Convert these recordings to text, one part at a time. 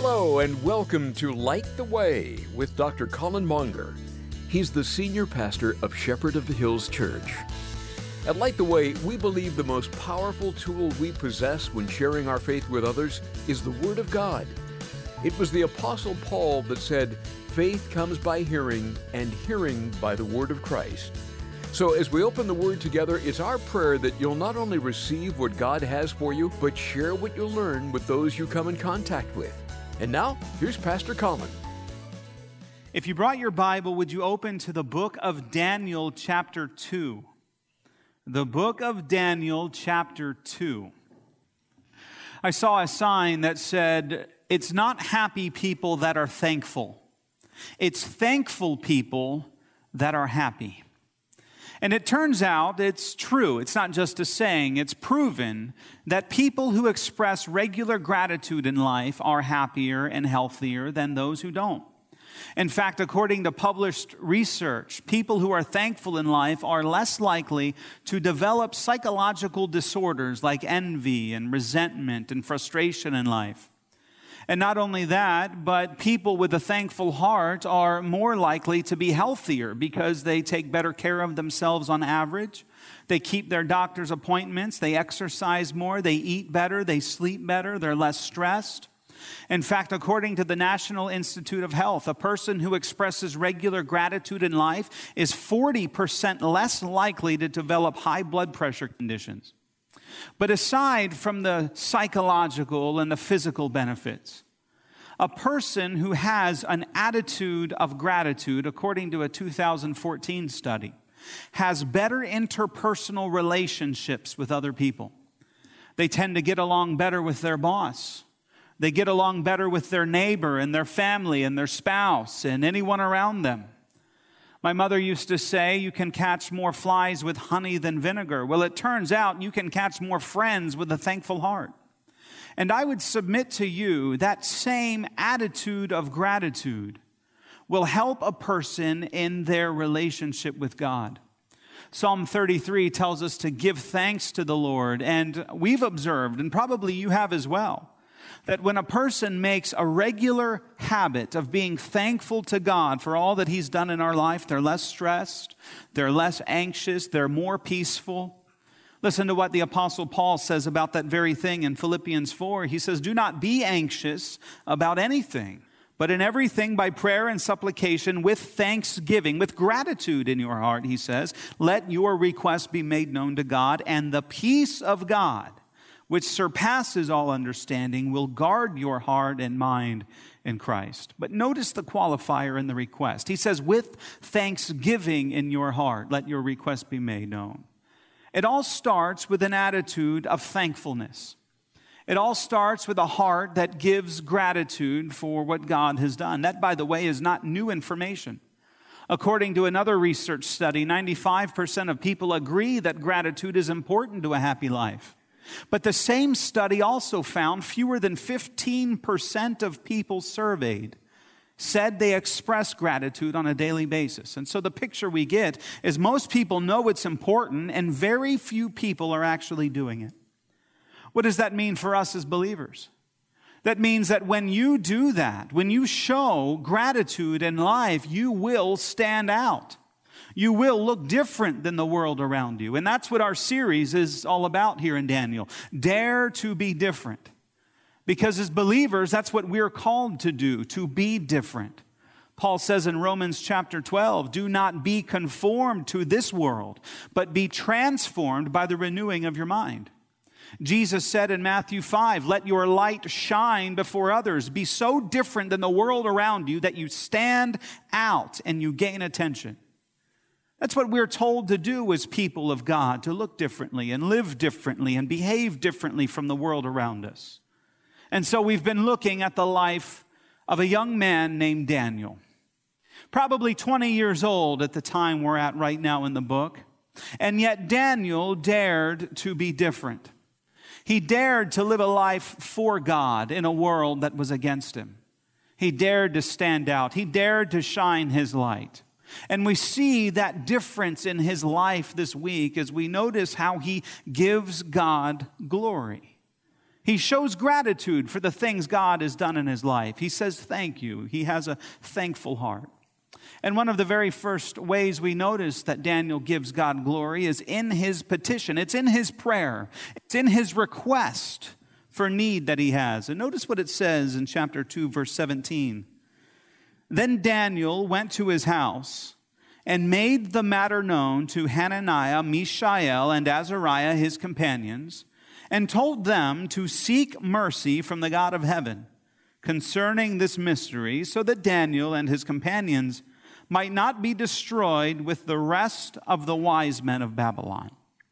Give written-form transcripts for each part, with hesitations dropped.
Hello and welcome to Light the Way with Dr. Colin Monger. He's the senior pastor of Shepherd of the Hills Church. At Light the Way, we believe the most powerful tool we possess when sharing our faith with others is the Word of God. It was the Apostle Paul that said, "Faith comes by hearing, and hearing by the Word of Christ." So as we open the Word together, it's our prayer that you'll not only receive what God has for you, but share what you learn with those you come in contact with. And now, here's Pastor Colin. If you brought your Bible, would you open to the book of Daniel, chapter 2? The book of Daniel, chapter 2. I saw a sign that said, "It's not happy people that are thankful. It's thankful people that are happy." And it turns out it's true. It's not just a saying. It's proven that people who express regular gratitude in life are happier and healthier than those who don't. In fact, according to published research, people who are thankful in life are less likely to develop psychological disorders like envy and resentment and frustration in life. And not only that, but people with a thankful heart are more likely to be healthier because they take better care of themselves on average. They keep their doctor's appointments, they exercise more, they eat better, they sleep better, they're less stressed. In fact, according to the National Institute of Health, a person who expresses regular gratitude in life is 40% less likely to develop high blood pressure conditions. But aside from the psychological and the physical benefits, a person who has an attitude of gratitude, according to a 2014 study, has better interpersonal relationships with other people. They tend to get along better with their boss. They get along better with their neighbor and their family and their spouse and anyone around them. My mother used to say, you can catch more flies with honey than vinegar. Well, it turns out you can catch more friends with a thankful heart. And I would submit to you that same attitude of gratitude will help a person in their relationship with God. Psalm 33 tells us to give thanks to the Lord. And we've observed, and probably you have as well, that when a person makes a regular habit of being thankful to God for all that He's done in our life, they're less stressed, they're less anxious, they're more peaceful. Listen to what the Apostle Paul says about that very thing in Philippians 4. He says, "Do not be anxious about anything, but in everything by prayer and supplication with thanksgiving, with gratitude in your heart," he says, "let your requests be made known to God, and the peace of God, which surpasses all understanding, will guard your heart and mind in Christ." But notice the qualifier in the request. He says, "with thanksgiving in your heart, let your request be made known." It all starts with an attitude of thankfulness. It all starts with a heart that gives gratitude for what God has done. That, by the way, is not new information. According to another research study, 95% of people agree that gratitude is important to a happy life. But the same study also found fewer than 15% of people surveyed said they express gratitude on a daily basis. And so the picture we get is most people know it's important and very few people are actually doing it. What does that mean for us as believers? That means that when you do that, when you show gratitude in life, you will stand out. You will look different than the world around you. And that's what our series is all about here in Daniel. Dare to be different. Because as believers, that's what we're called to do, to be different. Paul says in Romans chapter 12, "Do not be conformed to this world, but be transformed by the renewing of your mind." Jesus said in Matthew 5, "Let your light shine before others. Be so different than the world around you that you stand out and you gain attention." That's what we're told to do as people of God, to look differently and live differently and behave differently from the world around us. And so we've been looking at the life of a young man named Daniel. Probably 20 years old at the time we're at right now in the book. And yet Daniel dared to be different. He dared to live a life for God in a world that was against him. He dared to stand out. He dared to shine his light. And we see that difference in his life this week as we notice how he gives God glory. He shows gratitude for the things God has done in his life. He says thank you. He has a thankful heart. And one of the very first ways we notice that Daniel gives God glory is in his petition. It's in his prayer. It's in his request for need that he has. And notice what it says in chapter 2, verse 17. Then Daniel went to his house and made the matter known to Hananiah, Mishael, and Azariah, his companions, and told them to seek mercy from the God of heaven concerning this mystery, so that Daniel and his companions might not be destroyed with the rest of the wise men of Babylon.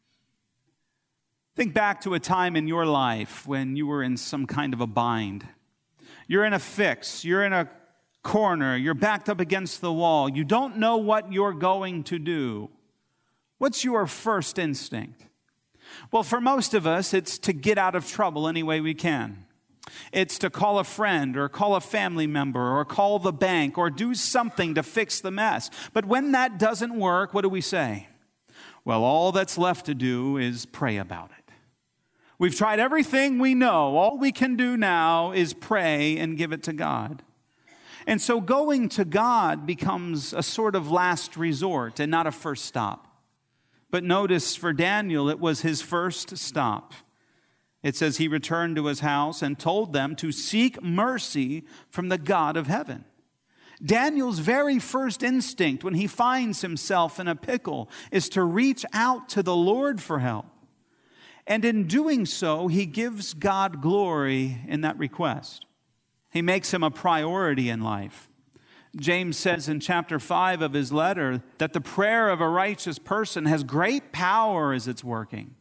Think back to a time in your life when you were in some kind of a bind. You're in a fix. You're in a corner. You're backed up against the wall. You don't know what you're going to do. What's your first instinct? Well, for most of us, it's to get out of trouble any way we can. It's to call a friend or call a family member or call the bank or do something to fix the mess. But when that doesn't work, what do we say? Well, all that's left to do is pray about it. We've tried everything we know. All we can do now is pray and give it to God. And so going to God becomes a sort of last resort and not a first stop. But notice for Daniel, it was his first stop. It says he returned to his house and told them to seek mercy from the God of heaven. Daniel's very first instinct when he finds himself in a pickle is to reach out to the Lord for help. And in doing so, he gives God glory in that request. He makes him a priority in life. James says in chapter 5 of his letter that the prayer of a righteous person has great power as it's working.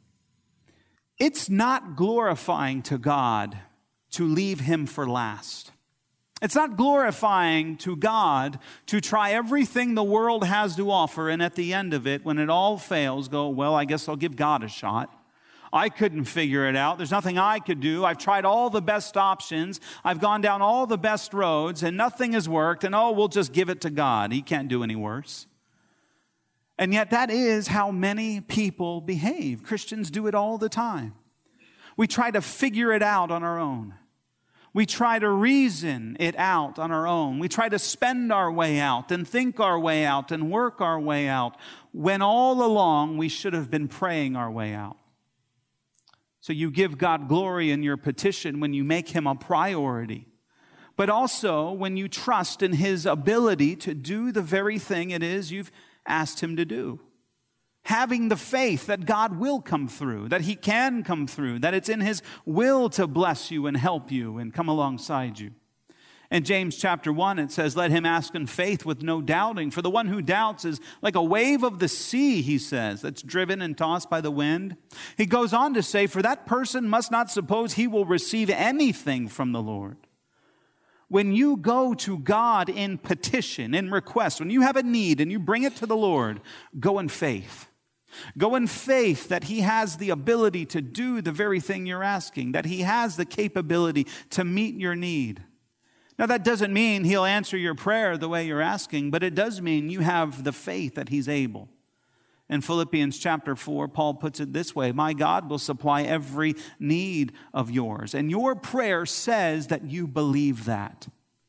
It's not glorifying to God to leave him for last. It's not glorifying to God to try everything the world has to offer, and at the end of it, when it all fails, go, well, I guess I'll give God a shot. I couldn't figure it out. There's nothing I could do. I've tried all the best options. I've gone down all the best roads, and nothing has worked. And we'll just give it to God. He can't do any worse. And yet that is how many people behave. Christians do it all the time. We try to figure it out on our own. We try to reason it out on our own. We try to spend our way out and think our way out and work our way out, when all along we should have been praying our way out. So you give God glory in your petition when you make him a priority, but also when you trust in his ability to do the very thing it is you've asked him to do. Having the faith that God will come through, that he can come through, that it's in his will to bless you and help you and come alongside you. In James chapter 1, it says, let him ask in faith with no doubting. For the one who doubts is like a wave of the sea, he says, that's driven and tossed by the wind. He goes on to say, for that person must not suppose he will receive anything from the Lord. When you go to God in petition, in request, when you have a need and you bring it to the Lord, go in faith. Go in faith that he has the ability to do the very thing you're asking, that he has the capability to meet your need. Now, that doesn't mean he'll answer your prayer the way you're asking, but it does mean you have the faith that he's able. In Philippians chapter 4, Paul puts it this way, my God will supply every need of yours. And your prayer says that you believe that.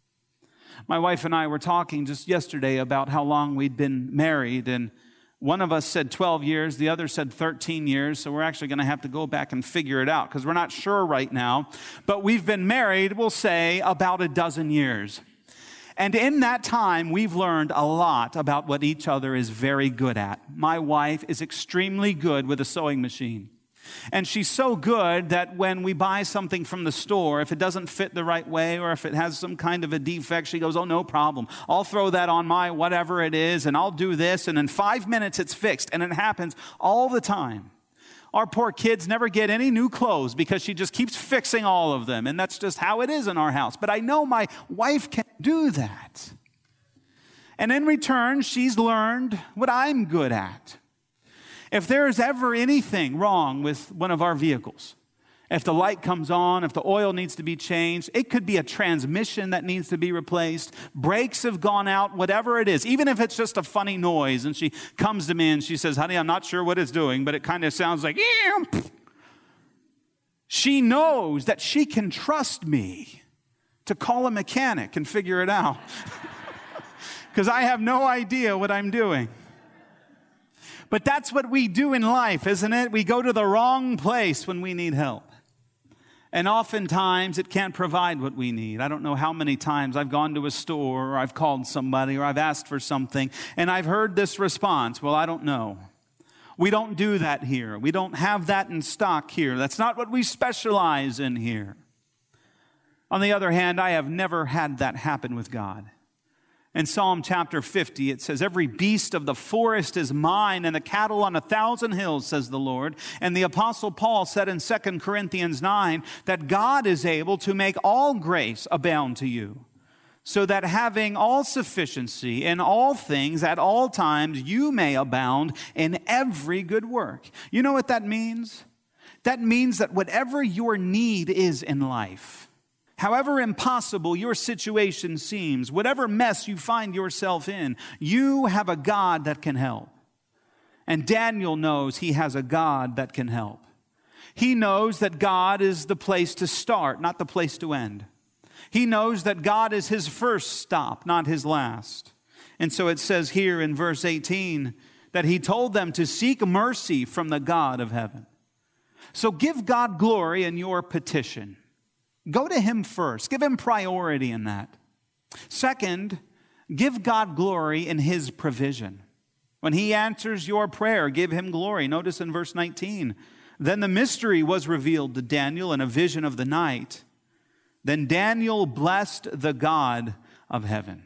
My wife and I were talking just yesterday about how long we'd been married, and one of us said 12 years, the other said 13 years, so we're actually going to have to go back and figure it out because we're not sure right now. But we've been married, we'll say, about a dozen years. And in that time, we've learned a lot about what each other is very good at. My wife is extremely good with a sewing machine. And she's so good that when we buy something from the store, if it doesn't fit the right way or if it has some kind of a defect, she goes, oh, no problem. I'll throw that on my whatever it is, and I'll do this, and in 5 minutes it's fixed. And it happens all the time. Our poor kids never get any new clothes because she just keeps fixing all of them. And that's just how it is in our house. But I know my wife can do that. And in return, she's learned what I'm good at. If there is ever anything wrong with one of our vehicles, if the light comes on, if the oil needs to be changed, it could be a transmission that needs to be replaced, brakes have gone out, whatever it is, even if it's just a funny noise, and she comes to me and she says, honey, I'm not sure what it's doing, but it kind of sounds like, She knows that she can trust me to call a mechanic and figure it out. Because I have no idea what I'm doing. But that's what we do in life, isn't it? We go to the wrong place when we need help. And oftentimes it can't provide what we need. I don't know how many times I've gone to a store or I've called somebody or I've asked for something and I've heard this response, well, I don't know. We don't do that here. We don't have that in stock here. That's not what we specialize in here. On the other hand, I have never had that happen with God. In Psalm chapter 50, it says, every beast of the forest is mine, and the cattle on 1,000 hills, says the Lord. And the Apostle Paul said in 2 Corinthians 9 that God is able to make all grace abound to you, so that having all sufficiency in all things at all times, you may abound in every good work. You know what that means? That means that whatever your need is in life, however impossible your situation seems, whatever mess you find yourself in, you have a God that can help. And Daniel knows he has a God that can help. He knows that God is the place to start, not the place to end. He knows that God is his first stop, not his last. And so it says here in verse 18 that he told them to seek mercy from the God of heaven. So give God glory in your petition. Go to him first. Give him priority in that. Second, give God glory in his provision. When he answers your prayer, give him glory. Notice in verse 19, then the mystery was revealed to Daniel in a vision of the night. Then Daniel blessed the God of heaven.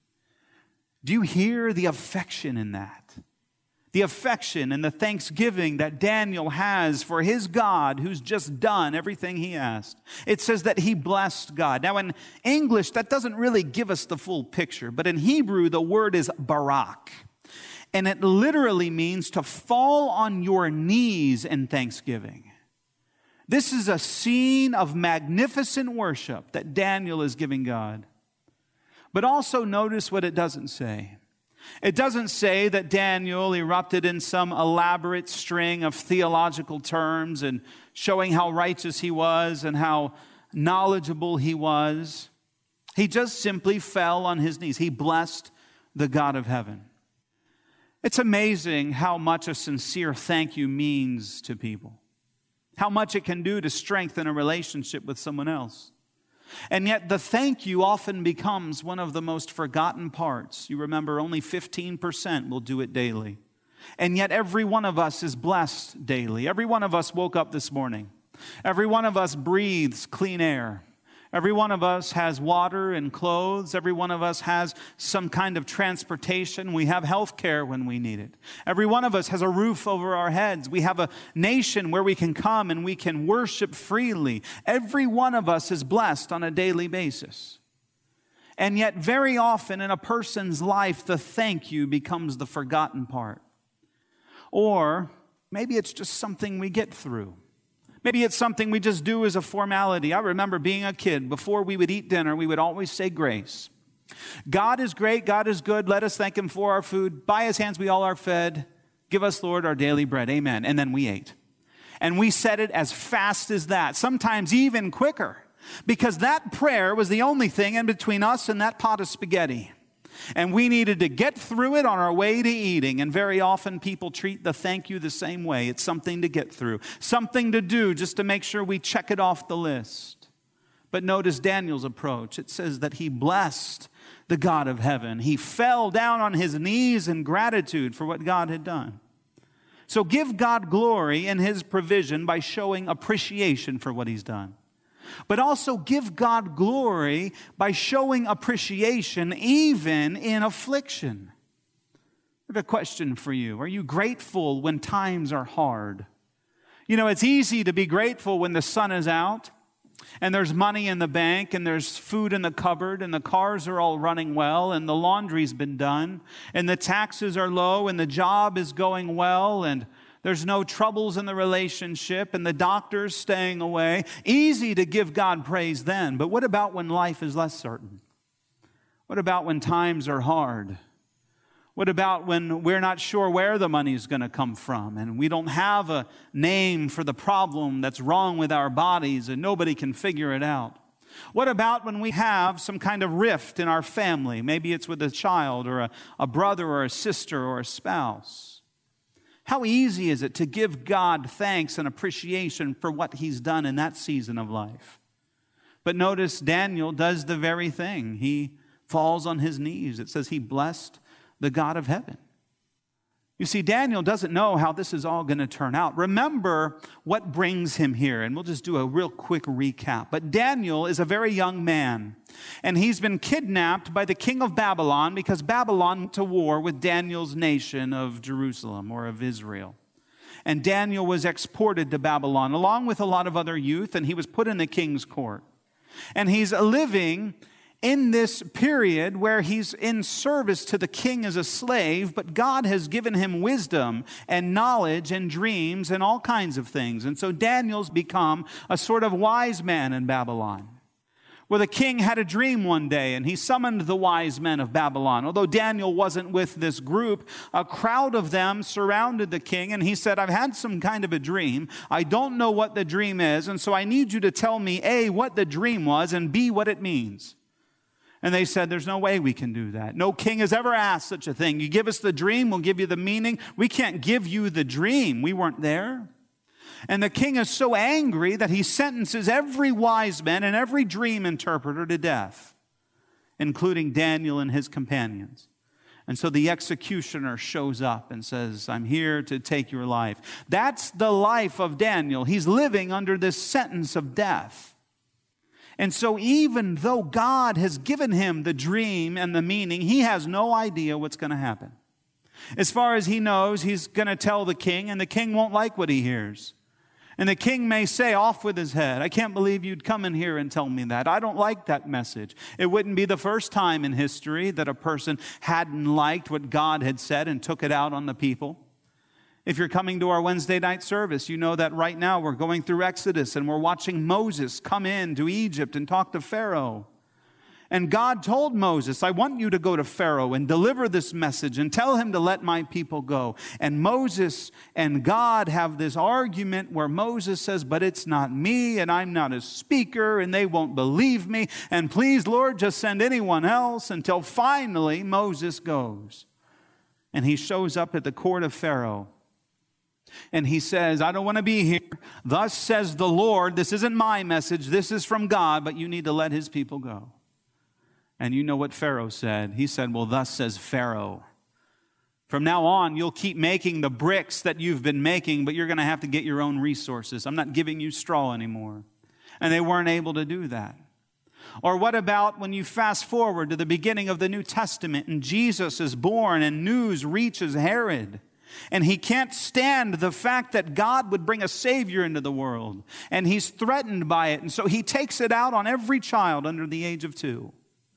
Do you hear the affection in that? The affection and the thanksgiving that Daniel has for his God who's just done everything he asked. It says that he blessed God. Now in English, that doesn't really give us the full picture, but in Hebrew, the word is barak. And it literally means to fall on your knees in thanksgiving. This is a scene of magnificent worship that Daniel is giving God. But also notice what it doesn't say. It doesn't say that Daniel erupted in some elaborate string of theological terms and showing how righteous he was and how knowledgeable he was. He just simply fell on his knees. He blessed the God of heaven. It's amazing how much a sincere thank you means to people. How much it can do to strengthen a relationship with someone else. And yet the thank you often becomes one of the most forgotten parts. You remember only 15% will do it daily. And yet every one of us is blessed daily. Every one of us woke up this morning. Every one of us breathes clean air. Every one of us has water and clothes. Every one of us has some kind of transportation. We have health care when we need it. Every one of us has a roof over our heads. We have a nation where we can come and we can worship freely. Every one of us is blessed on a daily basis. And yet very often in a person's life, the thank you becomes the forgotten part. Or maybe it's just something we get through. Maybe it's something we just do as a formality. I remember being a kid, before we would eat dinner, we would always say grace. God is great, God is good, let us thank him for our food. By his hands we all are fed. Give us, Lord, our daily bread. Amen. And then we ate. And we said it as fast as that, sometimes even quicker, because that prayer was the only thing in between us and that pot of spaghetti. And we needed to get through it on our way to eating. And very often people treat the thank you the same way. It's something to get through, something to do just to make sure we check it off the list. But notice Daniel's approach. It says that he blessed the God of heaven. He fell down on his knees in gratitude for what God had done. So give God glory in his provision by showing appreciation for what he's done. But also give God glory by showing appreciation even in affliction. I have a question for you. Are you grateful when times are hard? You know, it's easy to be grateful when the sun is out and there's money in the bank and there's food in the cupboard and the cars are all running well and the laundry's been done and the taxes are low and the job is going well and there's no troubles in the relationship and the doctor's staying away. Easy to give God praise then. But what about when life is less certain? What about when times are hard? What about when we're not sure where the money's going to come from and we don't have a name for the problem that's wrong with our bodies and nobody can figure it out? What about when we have some kind of rift in our family? Maybe it's with a child or a brother or a sister or a spouse. How easy is it to give God thanks and appreciation for what He's done in that season of life? But notice Daniel does the very thing. He falls on his knees. It says he blessed the God of heaven. You see, Daniel doesn't know how this is all going to turn out. Remember what brings him here, and we'll just do a real quick recap. But Daniel is a very young man, and he's been kidnapped by the king of Babylon because Babylon went to war with Daniel's nation of Jerusalem or of Israel. And Daniel was exported to Babylon along with a lot of other youth, and he was put in the king's court. And he's living in this period where he's in service to the king as a slave, but God has given him wisdom and knowledge and dreams and all kinds of things. And so Daniel's become a sort of wise man in Babylon. Well, the king had a dream one day, and he summoned the wise men of Babylon. Although Daniel wasn't with this group, a crowd of them surrounded the king, and he said, I've had some kind of a dream. I don't know what the dream is, and so I need you to tell me, A, what the dream was, and B, what it means. And they said, there's no way we can do that. No king has ever asked such a thing. You give us the dream, we'll give you the meaning. We can't give you the dream. We weren't there. And the king is so angry that he sentences every wise man and every dream interpreter to death, including Daniel and his companions. And so the executioner shows up and says, I'm here to take your life. That's the life of Daniel. He's living under this sentence of death. And so even though God has given him the dream and the meaning, he has no idea what's going to happen. As far as he knows, he's going to tell the king, and the king won't like what he hears. And the king may say, off with his head, I can't believe you'd come in here and tell me that. I don't like that message. It wouldn't be the first time in history that a person hadn't liked what God had said and took it out on the people. If you're coming to our Wednesday night service, you know that right now we're going through Exodus and we're watching Moses come into Egypt and talk to Pharaoh. And God told Moses, I want you to go to Pharaoh and deliver this message and tell him to let my people go. And Moses and God have this argument where Moses says, but it's not me and I'm not a speaker and they won't believe me. And please, Lord, just send anyone else, until finally Moses goes. And he shows up at the court of Pharaoh. And he says, I don't want to be here. Thus says the Lord, this isn't my message, this is from God, but you need to let his people go. And you know what Pharaoh said. He said, well, thus says Pharaoh. From now on, you'll keep making the bricks that you've been making, but you're going to have to get your own resources. I'm not giving you straw anymore. And they weren't able to do that. Or what about when you fast forward to the beginning of the New Testament and Jesus is born and news reaches Herod? And he can't stand the fact that God would bring a Savior into the world. And he's threatened by it. And so he takes it out on every child under the age of 2.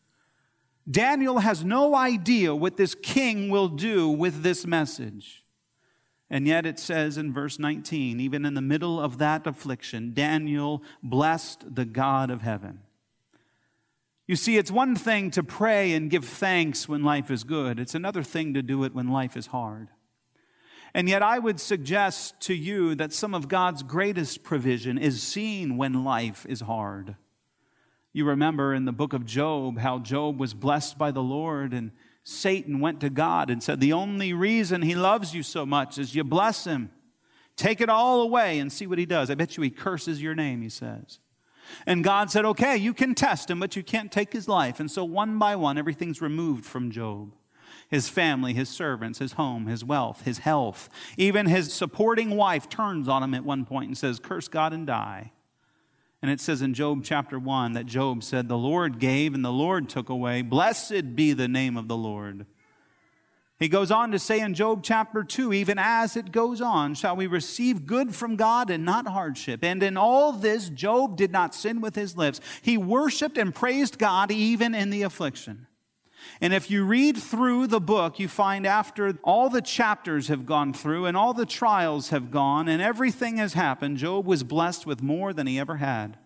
Daniel has no idea what this king will do with this message. And yet it says in verse 19, even in the middle of that affliction, Daniel blessed the God of heaven. You see, it's one thing to pray and give thanks when life is good. It's another thing to do it when life is hard. And yet I would suggest to you that some of God's greatest provision is seen when life is hard. You remember in the book of Job how Job was blessed by the Lord, and Satan went to God and said, the only reason he loves you so much is you bless him. Take it all away and see what he does. I bet you he curses your name, he says. And God said, okay, you can test him, but you can't take his life. And so one by one, everything's removed from Job. His family, his servants, his home, his wealth, his health. Even his supporting wife turns on him at one point and says, curse God and die. And it says in Job chapter 1 that Job said, the Lord gave and the Lord took away. Blessed be the name of the Lord. He goes on to say in Job chapter 2, even as it goes on, shall we receive good from God and not hardship. And in all this, Job did not sin with his lips. He worshiped and praised God even in the affliction. And if you read through the book, you find after all the chapters have gone through and all the trials have gone and everything has happened, Job was blessed with more than he ever had.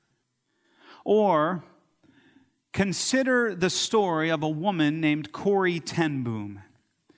Or consider the story of a woman named Corrie ten Boom.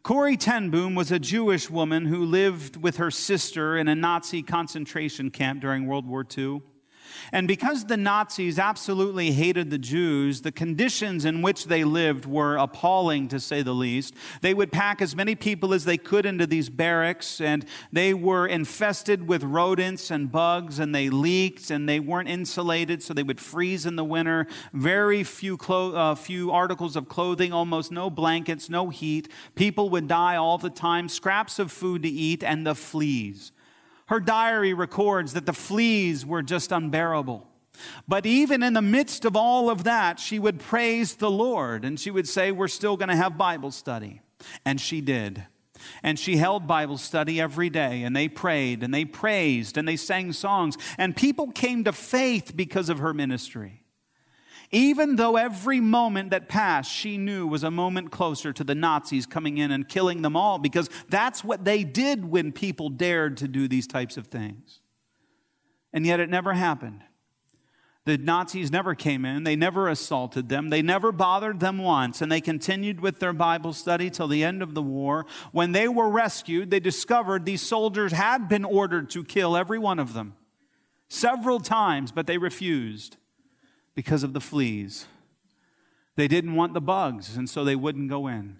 Corrie ten Boom was a Jewish woman who lived with her sister in a Nazi concentration camp during World War II. And because the Nazis absolutely hated the Jews, the conditions in which they lived were appalling, to say the least. They would pack as many people as they could into these barracks, and they were infested with rodents and bugs, and they leaked, and they weren't insulated, so they would freeze in the winter. Very few articles of clothing, almost no blankets, no heat. People would die all the time, scraps of food to eat, and the fleas. Her diary records that the fleas were just unbearable. But even in the midst of all of that, she would praise the Lord, and she would say, we're still going to have Bible study. And she did. And she held Bible study every day, and they prayed, and they praised, and they sang songs, and people came to faith because of her ministry. Even though every moment that passed, she knew was a moment closer to the Nazis coming in and killing them all, because that's what they did when people dared to do these types of things. And yet it never happened. The Nazis never came in. They never assaulted them. They never bothered them once. And they continued with their Bible study till the end of the war. When they were rescued, they discovered these soldiers had been ordered to kill every one of them several times, but they refused. Because of the fleas. They didn't want the bugs, and so they wouldn't go in.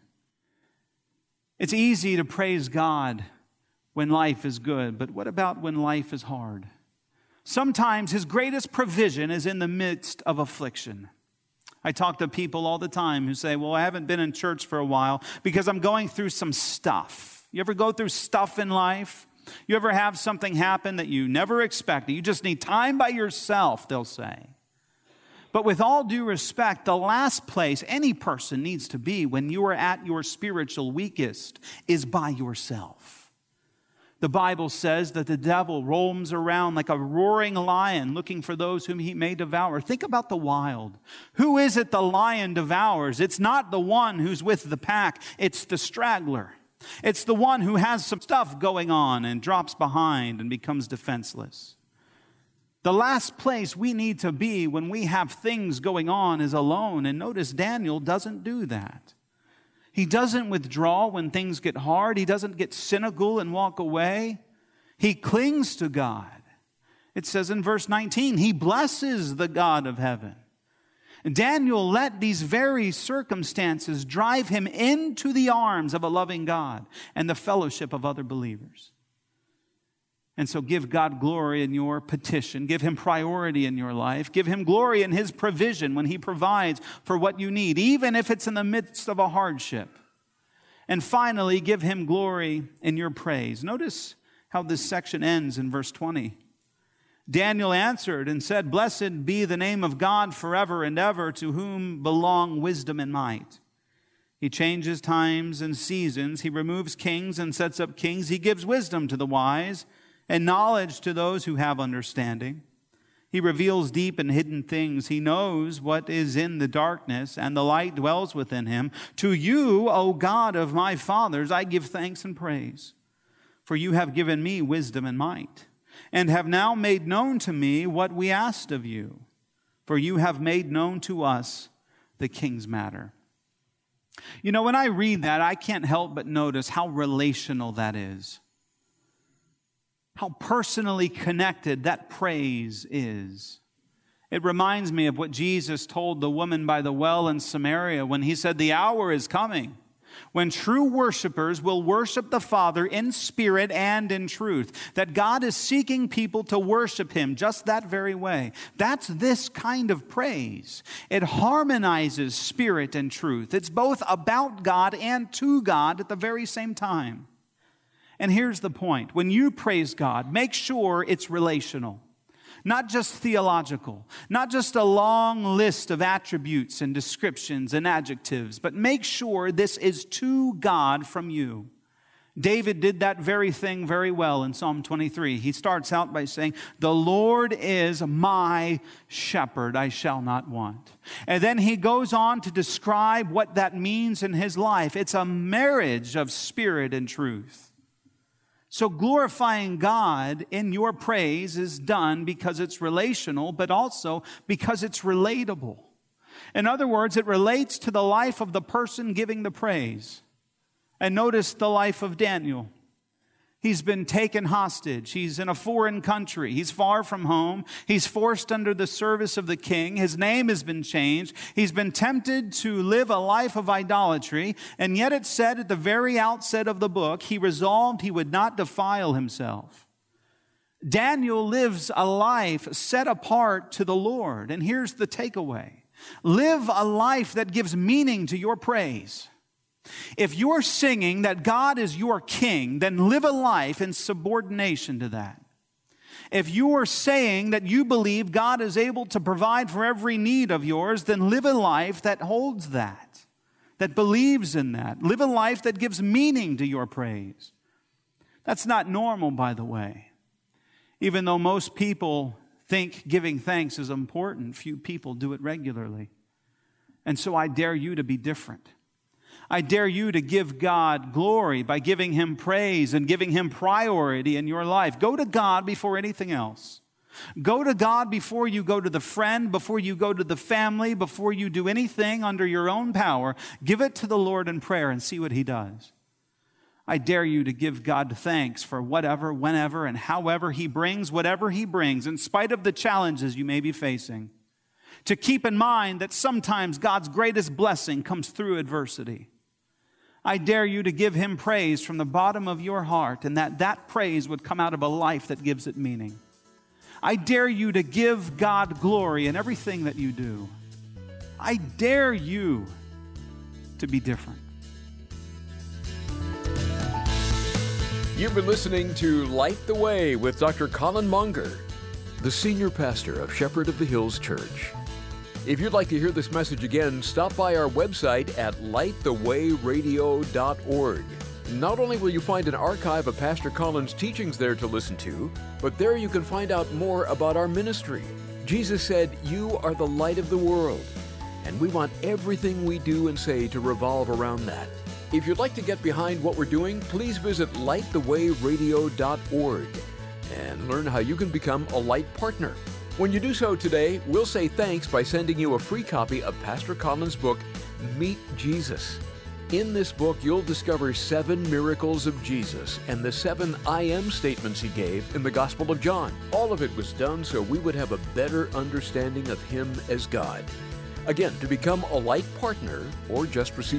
It's easy to praise God when life is good, but what about when life is hard? Sometimes His greatest provision is in the midst of affliction. I talk to people all the time who say, well, I haven't been in church for a while because I'm going through some stuff. You ever go through stuff in life? You ever have something happen that you never expected? You just need time by yourself, they'll say. But with all due respect, the last place any person needs to be when you are at your spiritual weakest is by yourself. The Bible says that the devil roams around like a roaring lion looking for those whom he may devour. Think about the wild. Who is it the lion devours? It's not the one who's with the pack. It's the straggler. It's the one who has some stuff going on and drops behind and becomes defenseless. The last place we need to be when we have things going on is alone. And notice Daniel doesn't do that. He doesn't withdraw when things get hard. He doesn't get cynical and walk away. He clings to God. It says in verse 19, he blesses the God of heaven. Daniel let these very circumstances drive him into the arms of a loving God and the fellowship of other believers. And so give God glory in your petition. Give Him priority in your life. Give Him glory in His provision when He provides for what you need, even if it's in the midst of a hardship. And finally, give Him glory in your praise. Notice how this section ends in verse 20. Daniel answered and said, "Blessed be the name of God forever and ever, to whom belong wisdom and might. He changes times and seasons. He removes kings and sets up kings. He gives wisdom to the wise and knowledge to those who have understanding. He reveals deep and hidden things. He knows what is in the darkness, and the light dwells within him. To you, O God of my fathers, I give thanks and praise. For you have given me wisdom and might, and have now made known to me what we asked of you. For you have made known to us the king's matter." You know, when I read that, I can't help but notice how relational that is. How personally connected that praise is. It reminds me of what Jesus told the woman by the well in Samaria when He said, "The hour is coming when true worshipers will worship the Father in spirit and in truth." That God is seeking people to worship Him just that very way. That's this kind of praise. It harmonizes spirit and truth. It's both about God and to God at the very same time. And here's the point. When you praise God, make sure it's relational. Not just theological. Not just a long list of attributes and descriptions and adjectives. But make sure this is to God from you. David did that very thing very well in Psalm 23. He starts out by saying, "The Lord is my shepherd, I shall not want." And then he goes on to describe what that means in his life. It's a marriage of spirit and truth. So glorifying God in your praise is done because it's relational, but also because it's relatable. In other words, it relates to the life of the person giving the praise. And notice the life of Daniel. He's been taken hostage. He's in a foreign country. He's far from home. He's forced under the service of the king. His name has been changed. He's been tempted to live a life of idolatry. And yet it said at the very outset of the book, he resolved he would not defile himself. Daniel lives a life set apart to the Lord. And here's the takeaway. Live a life that gives meaning to your praise. If you're singing that God is your king, then live a life in subordination to that. If you are saying that you believe God is able to provide for every need of yours, then live a life that holds that believes in that. Live a life that gives meaning to your praise. That's not normal, by the way. Even though most people think giving thanks is important, few people do it regularly. And so I dare you to be different. I dare you to give God glory by giving Him praise and giving Him priority in your life. Go to God before anything else. Go to God before you go to the friend, before you go to the family, before you do anything under your own power. Give it to the Lord in prayer and see what He does. I dare you to give God thanks for whatever, whenever, and however He brings, whatever He brings, in spite of the challenges you may be facing. To keep in mind that sometimes God's greatest blessing comes through adversity. I dare you to give Him praise from the bottom of your heart, and that praise would come out of a life that gives it meaning. I dare you to give God glory in everything that you do. I dare you to be different. You've been listening to Light the Way with Dr. Colin Monger, the senior pastor of Shepherd of the Hills Church. If you'd like to hear this message again, stop by our website at lightthewayradio.org. Not only will you find an archive of Pastor Colin's teachings there to listen to, but there you can find out more about our ministry. Jesus said, "You are the light of the world," and we want everything we do and say to revolve around that. If you'd like to get behind what we're doing, please visit lightthewayradio.org and learn how you can become a Light partner. When you do so today, we'll say thanks by sending you a free copy of Pastor Colin's book, Meet Jesus. In this book, you'll discover 7 miracles of Jesus and the 7 I am statements He gave in the Gospel of John. All of it was done so we would have a better understanding of Him as God. Again, to become a Light partner or just receive